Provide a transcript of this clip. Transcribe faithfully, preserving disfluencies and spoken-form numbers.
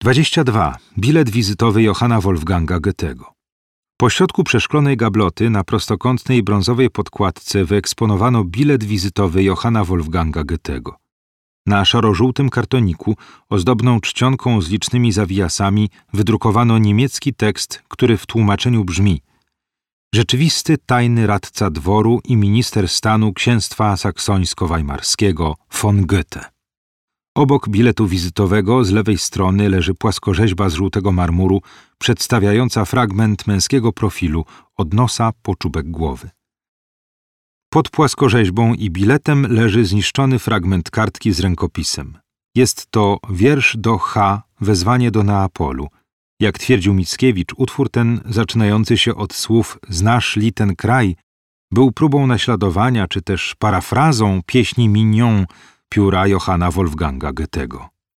dwadzieścia dwa. Bilet wizytowy Johanna Wolfganga Goethego. Pośrodku przeszklonej gabloty na prostokątnej brązowej podkładce wyeksponowano bilet wizytowy Johanna Wolfganga Goethego. Na szaro-żółtym kartoniku, ozdobną czcionką z licznymi zawijasami, wydrukowano niemiecki tekst, który w tłumaczeniu brzmi: rzeczywisty tajny radca dworu i minister stanu księstwa saksońsko-weimarskiego von Goethe. Obok biletu wizytowego z lewej strony leży płaskorzeźba z żółtego marmuru przedstawiająca fragment męskiego profilu od nosa po czubek głowy. Pod płaskorzeźbą i biletem leży zniszczony fragment kartki z rękopisem. Jest to wiersz do H. Wezwanie do Neapolu. Jak twierdził Mickiewicz, utwór ten, zaczynający się od słów „Znasz li ten kraj”, był próbą naśladowania czy też parafrazą pieśni Mignon pióra Johanna Wolfganga Goethego.